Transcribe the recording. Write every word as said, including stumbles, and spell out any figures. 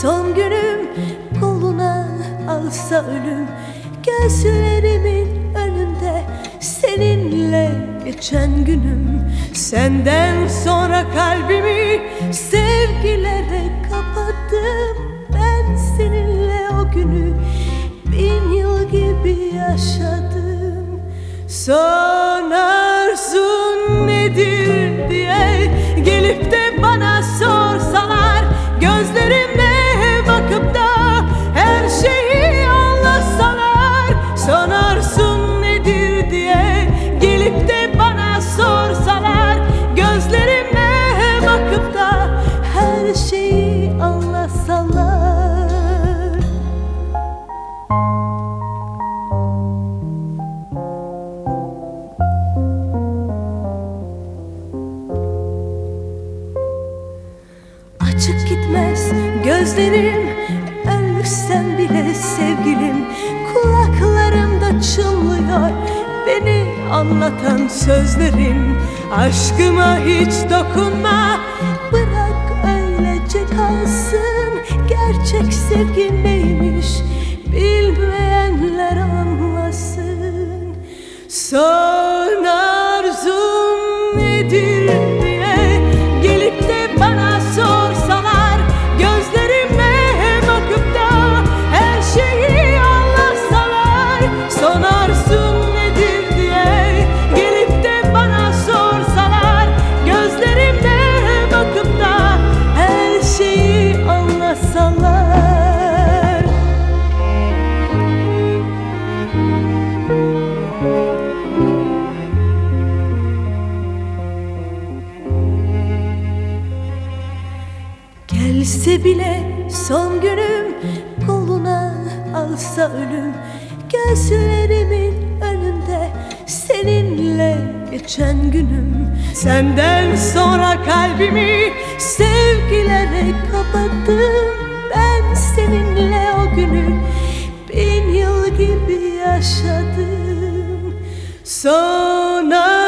son günüm, koluna alsa ölüm. Gözlerimin önünde seninle geçen günüm. Senden sonra kalbimi sevgilere kapattım. Ben seninle o günü bin yıl gibi yaşadım. Son arzun nedir diye gelip de bana sorsalar, gözlerime bakıp da her şeyi anlatsalar. Son arzun nedir diye gelip de bana sorsalar, gözlerime bakıp da her şeyi anlatsalar. Açık gitmez gözlerim, ölsem bile sevgilim. Kulaklarımda çınlıyor beni anlatan sözlerin. Aşkıma hiç dokunma, bırak öylece kalsın. Gerçek sevgi neymiş bilmeyenler anlasın. Son arzum nedir diye gelip de bana sorsalar, gözlerime bakıp da her şeyi anlatsalar. Son arzun nedir diye gelip de bana sorsalar, gözlerime bakıp da her şeyi anlatsalar. Gelse bile son günüm, koluna alsa ölüm. Gözlerimin önünde seninle geçen günüm. Senden sonra kalbimi sevgilere kapattım. Ben seninle o günü bin yıl gibi yaşadım. Son